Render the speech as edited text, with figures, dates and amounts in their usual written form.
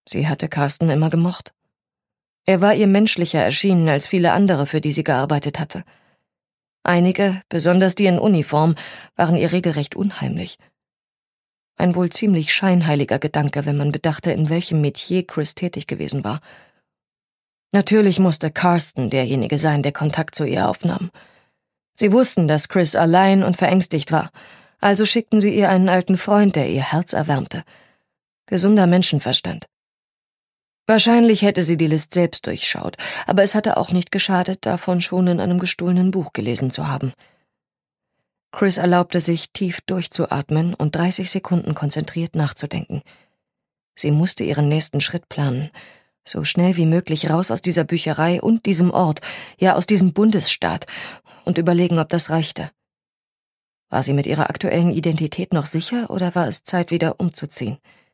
Sie hatte Carsten immer gemocht. Er war ihr menschlicher erschienen als viele andere, für die sie gearbeitet hatte. Einige, besonders die in Uniform, waren ihr regelrecht unheimlich. Ein wohl ziemlich scheinheiliger Gedanke, wenn man bedachte, in welchem Metier Chris tätig gewesen war. Natürlich musste Carsten derjenige sein, der Kontakt zu ihr aufnahm. Sie wussten, dass Chris allein und verängstigt war, also schickten sie ihr einen alten Freund, der ihr Herz erwärmte. Gesunder Menschenverstand. Wahrscheinlich hätte sie die List selbst durchschaut, aber es hatte auch nicht geschadet, davon schon in einem gestohlenen Buch gelesen zu haben. Chris erlaubte sich, tief durchzuatmen und 30 Sekunden konzentriert nachzudenken. Sie musste ihren nächsten Schritt planen. So schnell wie möglich raus aus dieser Bücherei und diesem Ort, ja aus diesem Bundesstaat, und überlegen, ob das reichte. War sie mit ihrer aktuellen Identität noch sicher oder war es Zeit, wieder umzuziehen?